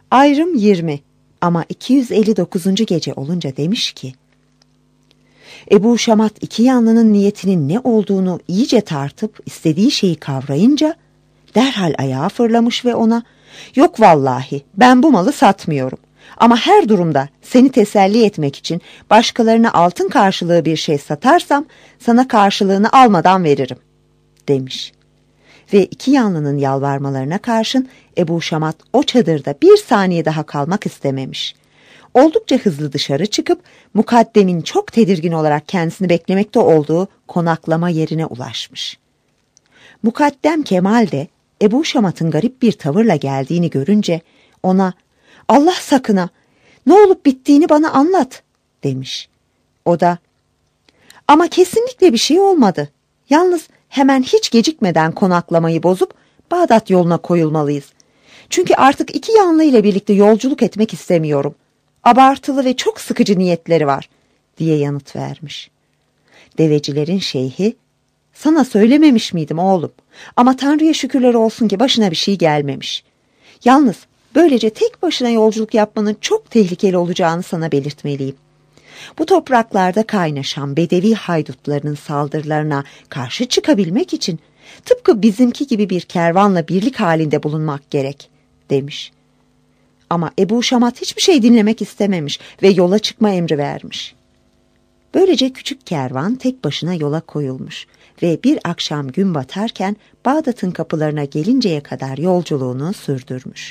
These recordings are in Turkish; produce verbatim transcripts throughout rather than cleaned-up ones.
Ayrım yirmi ama iki yüz elli dokuzuncu gece olunca demiş ki, Ebu Şamat iki yanlının niyetinin ne olduğunu iyice tartıp istediği şeyi kavrayınca derhal ayağa fırlamış ve ona, yok vallahi ben bu malı satmıyorum ama her durumda seni teselli etmek için başkalarına altın karşılığı bir şey satarsam sana karşılığını almadan veririm demiş. Ve iki yanlının yalvarmalarına karşın Ebu Şamat o çadırda bir saniye daha kalmak istememiş. Oldukça hızlı dışarı çıkıp mukaddemin çok tedirgin olarak kendisini beklemekte olduğu konaklama yerine ulaşmış. Mukaddem Kemal de Ebu Şamat'ın garip bir tavırla geldiğini görünce ona, Allah sakına, ne olup bittiğini bana anlat demiş. O da, ama kesinlikle bir şey olmadı. Yalnız hemen hiç gecikmeden konaklamayı bozup Bağdat yoluna koyulmalıyız. Çünkü artık iki yanlı ile birlikte yolculuk etmek istemiyorum. Abartılı ve çok sıkıcı niyetleri var diye yanıt vermiş. Devecilerin şeyhi, sana söylememiş miydim oğlum? Ama Tanrı'ya şükürler olsun ki başına bir şey gelmemiş. Yalnız böylece tek başına yolculuk yapmanın çok tehlikeli olacağını sana belirtmeliyim. Bu topraklarda kaynaşan Bedevi haydutlarının saldırılarına karşı çıkabilmek için tıpkı bizimki gibi bir kervanla birlik halinde bulunmak gerek demiş. Ama Ebu Şamat hiçbir şey dinlemek istememiş ve yola çıkma emri vermiş. Böylece küçük kervan tek başına yola koyulmuş ve bir akşam gün batarken Bağdat'ın kapılarına gelinceye kadar yolculuğunu sürdürmüş.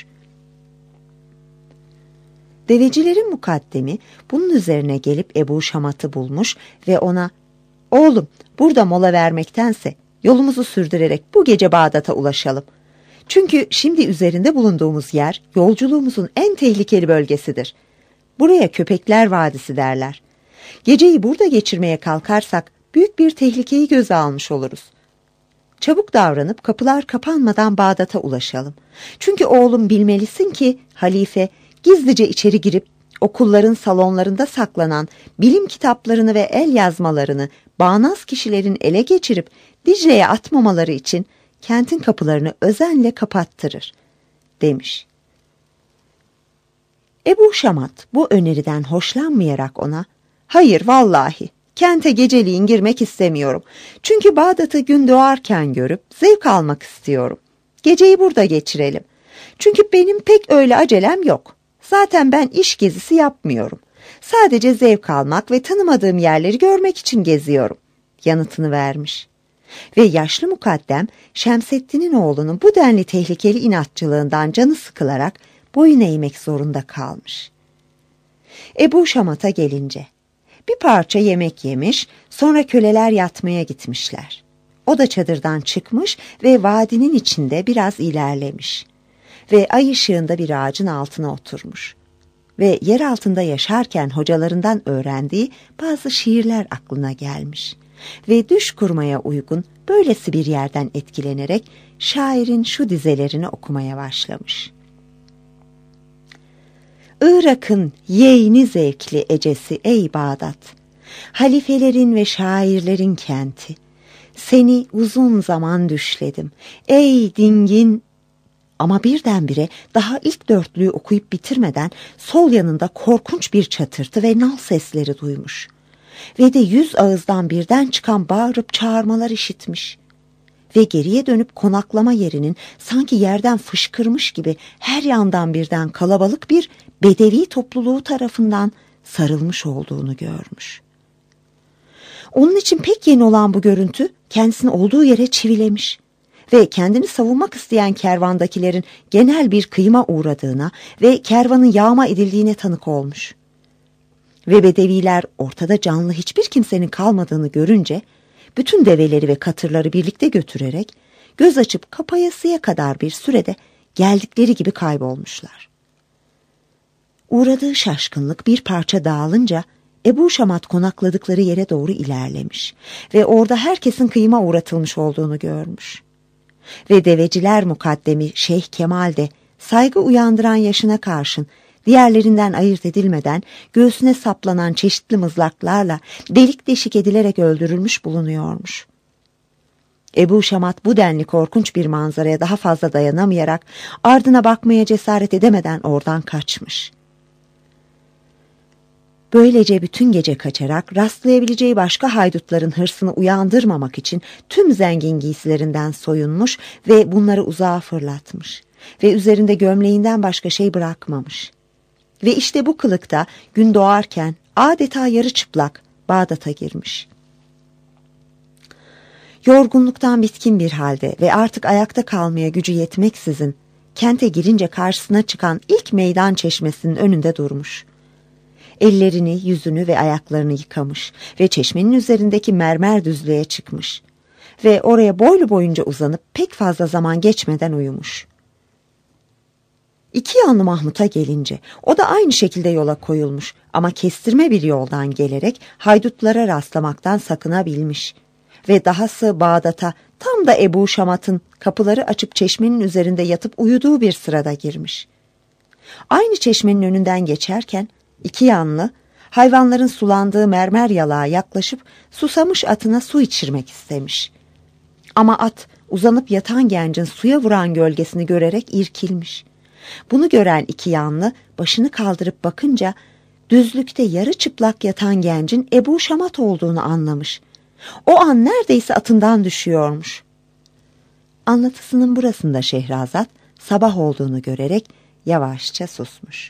Devecilerin mukaddemi bunun üzerine gelip Ebu Şamat'ı bulmuş ve ona, oğlum burada mola vermektense yolumuzu sürdürerek bu gece Bağdat'a ulaşalım. Çünkü şimdi üzerinde bulunduğumuz yer yolculuğumuzun en tehlikeli bölgesidir. Buraya Köpekler Vadisi derler. Geceyi burada geçirmeye kalkarsak büyük bir tehlikeyi göze almış oluruz. Çabuk davranıp kapılar kapanmadan Bağdat'a ulaşalım. Çünkü oğlum bilmelisin ki halife gizlice içeri girip okulların salonlarında saklanan bilim kitaplarını ve el yazmalarını bağnaz kişilerin ele geçirip Dicle'ye atmamaları için kentin kapılarını özenle kapattırır demiş. Ebu Şamat bu öneriden hoşlanmayarak ona, hayır vallahi kente geceliğin girmek istemiyorum. Çünkü Bağdat'ı gün doğarken görüp zevk almak istiyorum. Geceyi burada geçirelim. Çünkü benim pek öyle acelem yok. Zaten ben iş gezisi yapmıyorum. Sadece zevk almak ve tanımadığım yerleri görmek için geziyorum yanıtını vermiş. Ve yaşlı mukaddem Şemseddin'in oğlunun bu denli tehlikeli inatçılığından canı sıkılarak boyun eğmek zorunda kalmış. Ebu Şamat'a gelince bir parça yemek yemiş, sonra köleler yatmaya gitmişler. O da çadırdan çıkmış ve vadinin içinde biraz ilerlemiş ve ay ışığında bir ağacın altına oturmuş ve yer altında yaşarken hocalarından öğrendiği bazı şiirler aklına gelmiş ve düş kurmaya uygun böylesi bir yerden etkilenerek şairin şu dizelerini okumaya başlamış. Irak'ın yeğni zevkli ecesi ey Bağdat, halifelerin ve şairlerin kenti, seni uzun zaman düşledim ey dingin. Ama birdenbire daha ilk dörtlüğü okuyup bitirmeden sol yanında korkunç bir çatırtı ve nal sesleri duymuş. Ve de yüz ağızdan birden çıkan bağırıp çağırmalar işitmiş. Ve geriye dönüp konaklama yerinin sanki yerden fışkırmış gibi her yandan birden kalabalık bir Bedevi topluluğu tarafından sarılmış olduğunu görmüş. Onun için pek yeni olan bu görüntü kendisini olduğu yere çivilemiş ve kendini savunmak isteyen kervandakilerin genel bir kıyıma uğradığına ve kervanın yağma edildiğine tanık olmuş. Ve Bedeviler ortada canlı hiçbir kimsenin kalmadığını görünce bütün develeri ve katırları birlikte götürerek göz açıp kapayasıya kadar bir sürede geldikleri gibi kaybolmuşlar. Uğradığı şaşkınlık bir parça dağılınca Ebu Şamat konakladıkları yere doğru ilerlemiş ve orada herkesin kıyıma uğratılmış olduğunu görmüş. Ve deveciler mukaddemi Şeyh Kemal de saygı uyandıran yaşına karşın diğerlerinden ayırt edilmeden göğsüne saplanan çeşitli mızraklarla delik deşik edilerek öldürülmüş bulunuyormuş. Ebu Şamat bu denli korkunç bir manzaraya daha fazla dayanamayarak ardına bakmaya cesaret edemeden oradan kaçmış. Böylece bütün gece kaçarak rastlayabileceği başka haydutların hırsını uyandırmamak için tüm zengin giysilerinden soyunmuş ve bunları uzağa fırlatmış ve üzerinde gömleğinden başka şey bırakmamış. Ve işte bu kılıkta gün doğarken adeta yarı çıplak Bağdat'a girmiş. Yorgunluktan bitkin bir halde ve artık ayakta kalmaya gücü yetmeksizin kente girince karşısına çıkan ilk meydan çeşmesinin önünde durmuş. Ellerini, yüzünü ve ayaklarını yıkamış ve çeşmenin üzerindeki mermer düzlüğe çıkmış ve oraya boylu boyunca uzanıp pek fazla zaman geçmeden uyumuş. İki yanlı Mahmut'a gelince o da aynı şekilde yola koyulmuş ama kestirme bir yoldan gelerek haydutlara rastlamaktan sakınabilmiş ve dahası Bağdat'a tam da Ebu Şamat'ın kapıları açıp çeşmenin üzerinde yatıp uyuduğu bir sırada girmiş. Aynı çeşmenin önünden geçerken İki yanlı hayvanların sulandığı mermer yalağa yaklaşıp susamış atına su içirmek istemiş. Ama at uzanıp yatan gencin suya vuran gölgesini görerek irkilmiş. Bunu gören iki yanlı başını kaldırıp bakınca düzlükte yarı çıplak yatan gencin Ebu Şamat olduğunu anlamış. O an neredeyse atından düşüyormuş. Anlatısının burasında Şehrazat sabah olduğunu görerek yavaşça susmuş.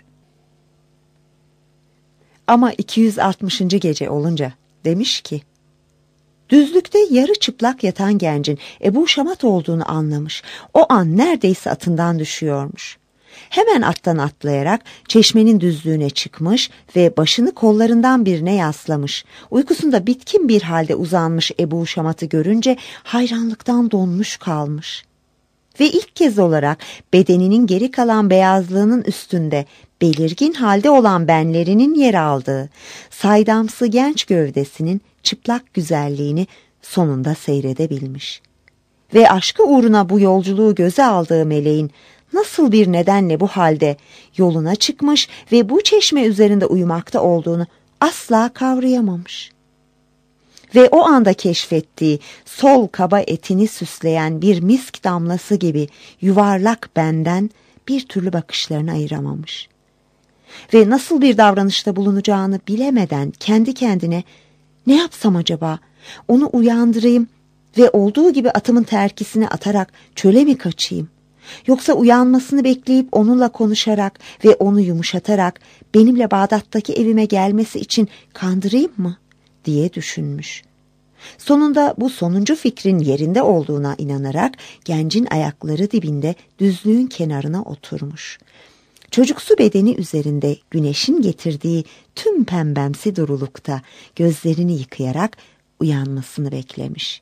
Ama iki yüz altmışıncı gece olunca demiş ki, düzlükte yarı çıplak yatan gencin Ebu Şamat olduğunu anlamış. O an neredeyse atından düşüyormuş. Hemen attan atlayarak çeşmenin düzlüğüne çıkmış ve başını kollarından birine yaslamış. Uykusunda bitkin bir halde uzanmış Ebu Şamat'ı görünce hayranlıktan donmuş kalmış. Ve ilk kez olarak bedeninin geri kalan beyazlığının üstünde belirgin halde olan benlerinin yer aldığı saydamsı genç gövdesinin çıplak güzelliğini sonunda seyredebilmiş. Ve aşkı uğruna bu yolculuğu göze aldığı meleğin nasıl bir nedenle bu halde yoluna çıkmış ve bu çeşme üzerinde uyumakta olduğunu asla kavrayamamış. Ve o anda keşfettiği sol kaba etini süsleyen bir misk damlası gibi yuvarlak benden bir türlü bakışlarını ayıramamış. Ve nasıl bir davranışta bulunacağını bilemeden kendi kendine ne yapsam acaba, onu uyandırayım ve olduğu gibi atımın terkisini atarak çöle mi kaçayım? Yoksa uyanmasını bekleyip onunla konuşarak ve onu yumuşatarak benimle Bağdat'taki evime gelmesi için kandırayım mı diye düşünmüş. Sonunda bu sonuncu fikrin yerinde olduğuna inanarak gencin ayakları dibinde düzlüğün kenarına oturmuş. Çocuksu bedeni üzerinde güneşin getirdiği tüm pembemsi durulukta gözlerini yıkayarak uyanmasını beklemiş.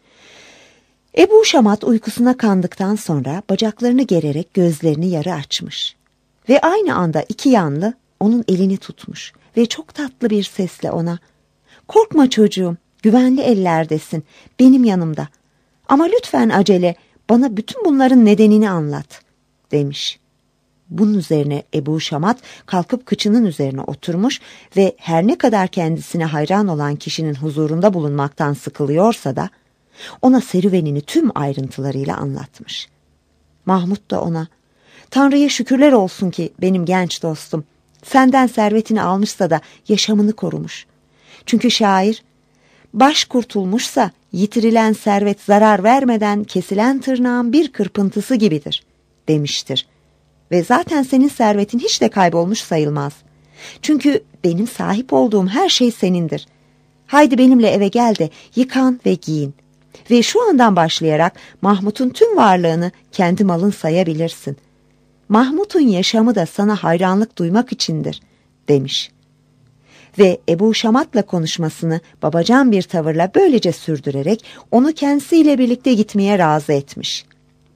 Ebu Şamat uykusuna kandıktan sonra bacaklarını gererek gözlerini yarı açmış. Ve aynı anda iki yanlı onun elini tutmuş ve çok tatlı bir sesle ona "Korkma çocuğum, güvenli ellerdesin, benim yanımda. Ama lütfen acele, bana bütün bunların nedenini anlat," demiş. Bunun üzerine Ebu Şamat kalkıp kıçının üzerine oturmuş ve her ne kadar kendisine hayran olan kişinin huzurunda bulunmaktan sıkılıyorsa da ona serüvenini tüm ayrıntılarıyla anlatmış. Mahmud da ona, "Tanrı'ya şükürler olsun ki benim genç dostum, senden servetini almışsa da yaşamını korumuş. Çünkü şair, baş kurtulmuşsa yitirilen servet zarar vermeden kesilen tırnağın bir kırpıntısı gibidir," demiştir. Ve zaten senin servetin hiç de kaybolmuş sayılmaz. Çünkü benim sahip olduğum her şey senindir. Haydi benimle eve gel de yıkan ve giyin. Ve şu andan başlayarak Mahmud'un tüm varlığını kendi malın sayabilirsin. Mahmud'un yaşamı da sana hayranlık duymak içindir, demiş. Ve Ebu Şamat'la konuşmasını babacan bir tavırla böylece sürdürerek onu kendisiyle birlikte gitmeye razı etmiş.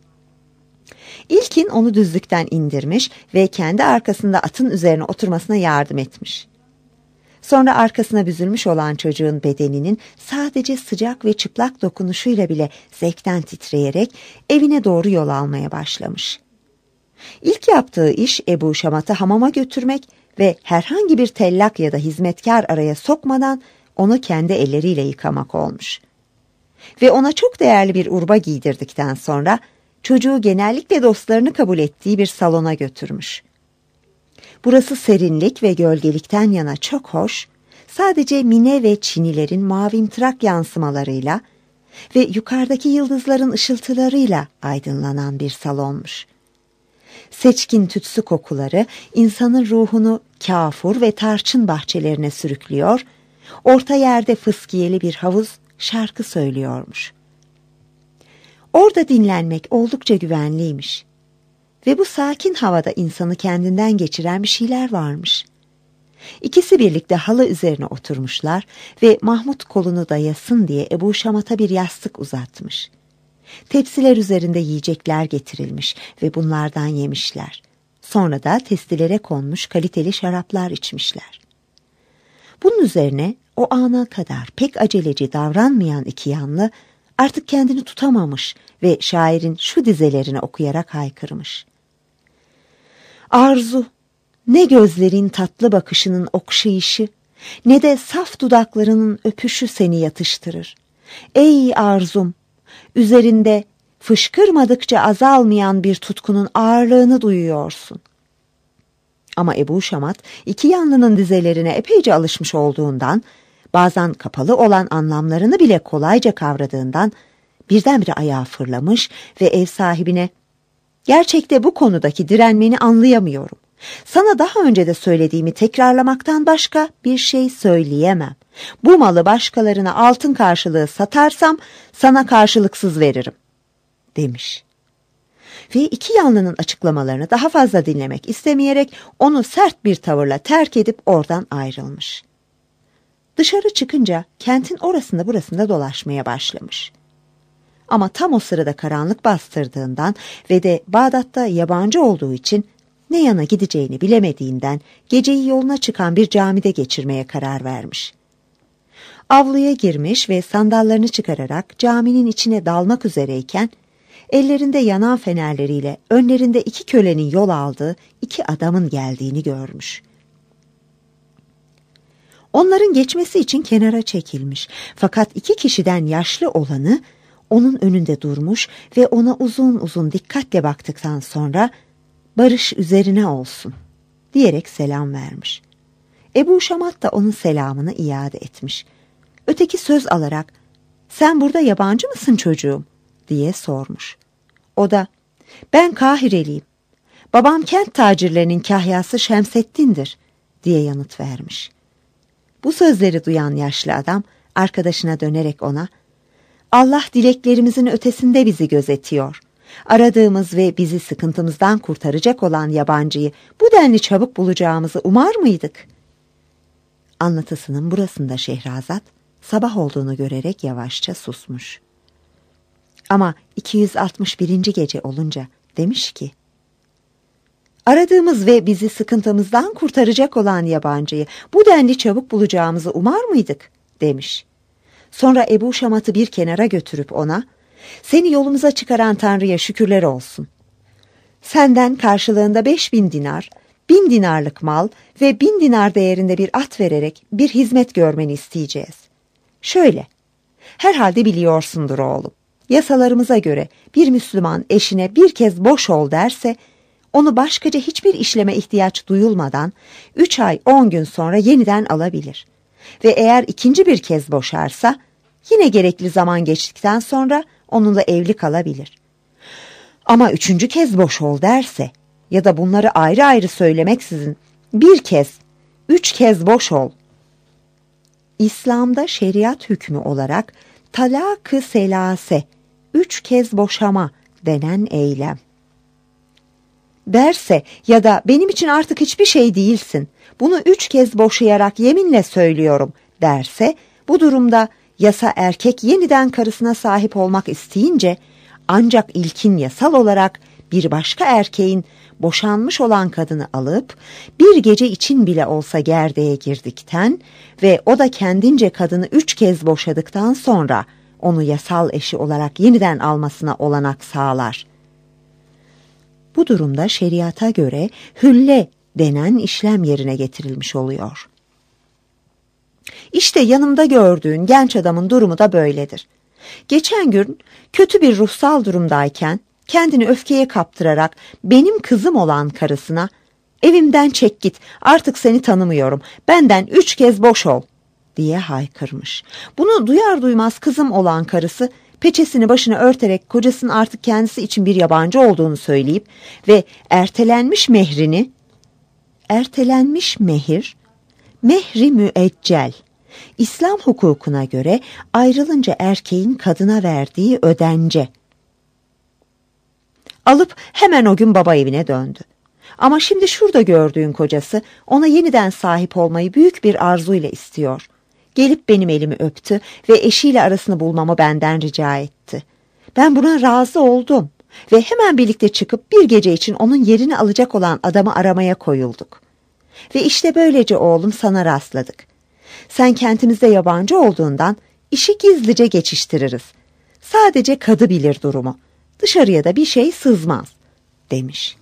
İlkin onu düzlükten indirmiş ve kendi arkasında atın üzerine oturmasına yardım etmiş. Sonra arkasına büzülmüş olan çocuğun bedeninin sadece sıcak ve çıplak dokunuşuyla bile zevkten titreyerek evine doğru yol almaya başlamış. İlk yaptığı iş Ebu Şamat'ı hamama götürmek ve herhangi bir tellak ya da hizmetkar araya sokmadan onu kendi elleriyle yıkamak olmuş. ve ona çok değerli bir urba giydirdikten sonra çocuğu genellikle dostlarını kabul ettiği bir salona götürmüş. Burası serinlik ve gölgelikten yana çok hoş, sadece Mine ve Çinilerin mavimtırak yansımalarıyla ve yukarıdaki yıldızların ışıltılarıyla aydınlanan bir salonmuş. Seçkin tütsü kokuları insanın ruhunu kafur ve tarçın bahçelerine sürüklüyor, orta yerde fıskiyeli bir havuz şarkı söylüyormuş. Orada dinlenmek oldukça güvenliymiş ve bu sakin havada insanı kendinden geçiren bir şeyler varmış. İkisi birlikte halı üzerine oturmuşlar ve Mahmut kolunu dayasın diye Ebu Şamat'a bir yastık uzatmış. Tepsiler üzerinde yiyecekler getirilmiş ve bunlardan yemişler. Sonra da testilere konmuş kaliteli şaraplar içmişler. Bunun üzerine o ana kadar pek aceleci davranmayan iki yanlı artık kendini tutamamış ve şairin şu dizelerini okuyarak haykırmış. Arzu, ne gözlerin tatlı bakışının okşayışı, ne de saf dudaklarının öpüşü seni yatıştırır. Ey arzum, üzerinde fışkırmadıkça azalmayan bir tutkunun ağırlığını duyuyorsun. Ama Ebu Şamat iki yanlının dizelerine epeyce alışmış olduğundan, bazen kapalı olan anlamlarını bile kolayca kavradığından, birdenbire ayağa fırlamış ve ev sahibine, "Gerçekte bu konudaki direnmeni anlayamıyorum. Sana daha önce de söylediğimi tekrarlamaktan başka bir şey söyleyemem. Bu malı başkalarına altın karşılığı satarsam sana karşılıksız veririm," demiş. Ve iki yanlının açıklamalarını daha fazla dinlemek istemeyerek onu sert bir tavırla terk edip oradan ayrılmış. Dışarı çıkınca kentin orasında burasında dolaşmaya başlamış. Ama tam o sırada karanlık bastırdığından ve de Bağdat'ta yabancı olduğu için ne yana gideceğini bilemediğinden geceyi yoluna çıkan bir camide geçirmeye karar vermiş. Avluya girmiş ve sandallarını çıkararak caminin içine dalmak üzereyken ellerinde yanan fenerleriyle önlerinde iki kölenin yol aldığı iki adamın geldiğini görmüş. Onların geçmesi için kenara çekilmiş, fakat iki kişiden yaşlı olanı onun önünde durmuş ve ona uzun uzun dikkatle baktıktan sonra "Barış üzerine olsun," diyerek selam vermiş. Ebu Şamat da onun selamını iade etmiş. Öteki söz alarak "Sen burada yabancı mısın çocuğum?" diye sormuş. O da "Ben Kahireliyim. Babam kent tacirlerinin kahyası Şemseddin'dir," diye yanıt vermiş. Bu sözleri duyan yaşlı adam arkadaşına dönerek ona "Allah dileklerimizin ötesinde bizi gözetiyor. Aradığımız ve bizi sıkıntımızdan kurtaracak olan yabancıyı bu denli çabuk bulacağımızı umar mıydık?" Anlatısının burasında Şehrazat sabah olduğunu görerek yavaşça susmuş. Ama iki yüz altmış birinci gece olunca demiş ki, "Aradığımız ve bizi sıkıntımızdan kurtaracak olan yabancıyı bu denli çabuk bulacağımızı umar mıydık?" demiş. Sonra Ebu Şamat'ı bir kenara götürüp ona, "Seni yolumuza çıkaran Tanrı'ya şükürler olsun. Senden karşılığında beş bin dinar, bin dinarlık mal ve bin dinar değerinde bir at vererek bir hizmet görmeni isteyeceğiz. Şöyle, herhalde biliyorsundur oğlum. Yasalarımıza göre bir Müslüman eşine bir kez boş ol derse, onu başkaca hiçbir işleme ihtiyaç duyulmadan üç ay on gün sonra yeniden alabilir. Ve eğer ikinci bir kez boşarsa, yine gerekli zaman geçtikten sonra onunla evli kalabilir. Ama üçüncü kez boş ol derse ya da bunları ayrı ayrı söylemeksizin bir kez, üç kez boş ol." İslam'da şeriat hükmü olarak talak-ı selase, üç kez boşama denen eylem. Derse ya da "Benim için artık hiçbir şey değilsin, bunu üç kez boşayarak yeminle söylüyorum," derse, bu durumda yasa erkek yeniden karısına sahip olmak isteyince ancak ilkin yasal olarak bir başka erkeğin boşanmış olan kadını alıp bir gece için bile olsa gerdeğe girdikten ve o da kendince kadını üç kez boşadıktan sonra onu yasal eşi olarak yeniden almasına olanak sağlar. Bu durumda şeriata göre hülle denen işlem yerine getirilmiş oluyor. İşte yanımda gördüğün genç adamın durumu da böyledir. Geçen gün kötü bir ruhsal durumdayken kendini öfkeye kaptırarak benim kızım olan karısına "Evimden çek git, artık seni tanımıyorum, benden üç kez boş ol" diye haykırmış. Bunu duyar duymaz kızım olan karısı peçesini başına örterek kocasının artık kendisi için bir yabancı olduğunu söyleyip ve ertelenmiş mehrini, ertelenmiş mehir, mehri müeccel, İslam hukukuna göre ayrılınca erkeğin kadına verdiği ödence, alıp hemen o gün baba evine döndü. Ama şimdi şurada gördüğün kocası ona yeniden sahip olmayı büyük bir arzuyla istiyor. Gelip benim elimi öptü ve eşiyle arasını bulmamı benden rica etti. Ben buna razı oldum ve hemen birlikte çıkıp bir gece için onun yerini alacak olan adamı aramaya koyulduk. Ve işte böylece oğlum sana rastladık. Sen kentimizde yabancı olduğundan işi gizlice geçiştiririz. Sadece kadı bilir durumu. Dışarıya da bir şey sızmaz, demiş.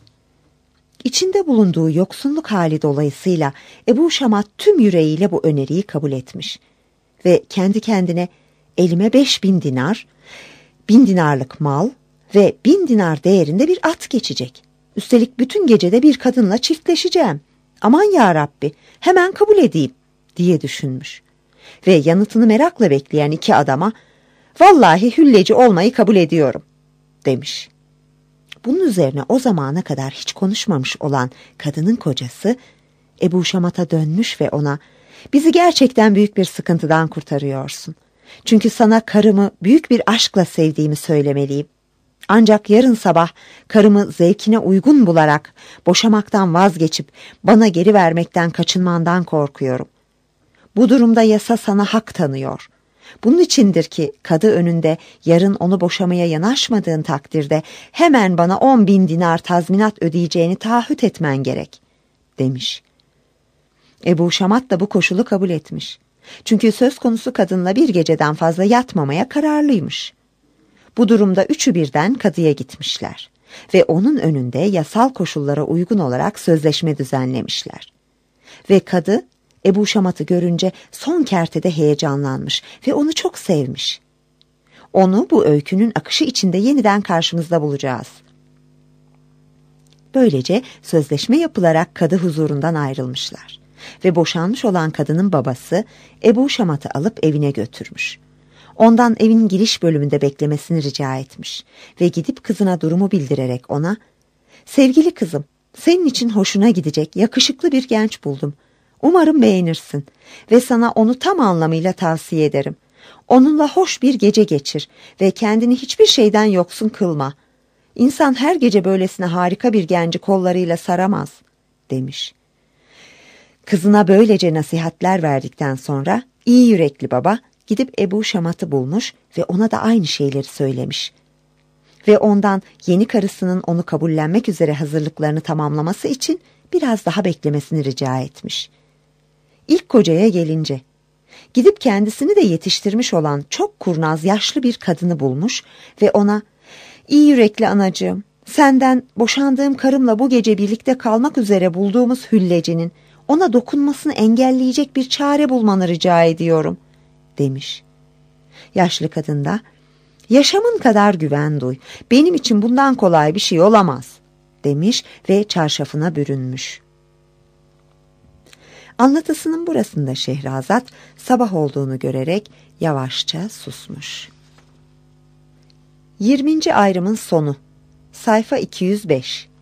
İçinde bulunduğu yoksunluk hali dolayısıyla Ebu Şamat tüm yüreğiyle bu öneriyi kabul etmiş. Ve kendi kendine elime beş bin dinar, bin dinarlık mal ve bin dinar değerinde bir at geçecek. Üstelik bütün gecede bir kadınla çiftleşeceğim. Aman ya Rabbi, hemen kabul edeyim diye düşünmüş. Ve yanıtını merakla bekleyen iki adama "Vallahi hülleci olmayı kabul ediyorum" demiş. Bunun üzerine o zamana kadar hiç konuşmamış olan kadının kocası Ebu Şamat'a dönmüş ve ona "Bizi gerçekten büyük bir sıkıntıdan kurtarıyorsun. Çünkü sana karımı büyük bir aşkla sevdiğimi söylemeliyim. Ancak yarın sabah karımı zevkine uygun bularak boşamaktan vazgeçip bana geri vermekten kaçınmandan korkuyorum. Bu durumda yasa sana hak tanıyor. Bunun içindir ki kadı önünde yarın onu boşamaya yanaşmadığın takdirde hemen bana on bin dinar tazminat ödeyeceğini taahhüt etmen gerek" demiş. Ebu Şamat da bu koşulu kabul etmiş. Çünkü söz konusu kadınla bir geceden fazla yatmamaya kararlıymış. Bu durumda üçü birden kadıya gitmişler ve onun önünde yasal koşullara uygun olarak sözleşme düzenlemişler. Ve kadı Ebu Şamat'ı görünce son kertede heyecanlanmış ve onu çok sevmiş. Onu bu öykünün akışı içinde yeniden karşımızda bulacağız. Böylece sözleşme yapılarak kadı huzurundan ayrılmışlar ve boşanmış olan kadının babası Ebu Şamat'ı alıp evine götürmüş. Ondan evin giriş bölümünde beklemesini rica etmiş ve gidip kızına durumu bildirerek ona "Sevgili kızım, senin için hoşuna gidecek yakışıklı bir genç buldum. Umarım beğenirsin ve sana onu tam anlamıyla tavsiye ederim. Onunla hoş bir gece geçir ve kendini hiçbir şeyden yoksun kılma. İnsan her gece böylesine harika bir genci kollarıyla saramaz" demiş. Kızına böylece nasihatler verdikten sonra iyi yürekli baba gidip Ebu Şamat'ı bulmuş ve ona da aynı şeyleri söylemiş. Ve ondan yeni karısının onu kabullenmek üzere hazırlıklarını tamamlaması için biraz daha beklemesini rica etmiş. İlk kocaya gelince, gidip kendisini de yetiştirmiş olan çok kurnaz yaşlı bir kadını bulmuş ve ona "İyi yürekli anacığım, senden boşandığım karımla bu gece birlikte kalmak üzere bulduğumuz hüllecinin ona dokunmasını engelleyecek bir çare bulmanı rica ediyorum" demiş. Yaşlı kadın da "Yaşamın kadar güven duy, benim için bundan kolay bir şey olamaz" demiş ve çarşafına bürünmüş. Anlatısının burasında Şehrazat sabah olduğunu görerek yavaşça susmuş. yirminci ayrımın sonu. Sayfa iki yüz beş.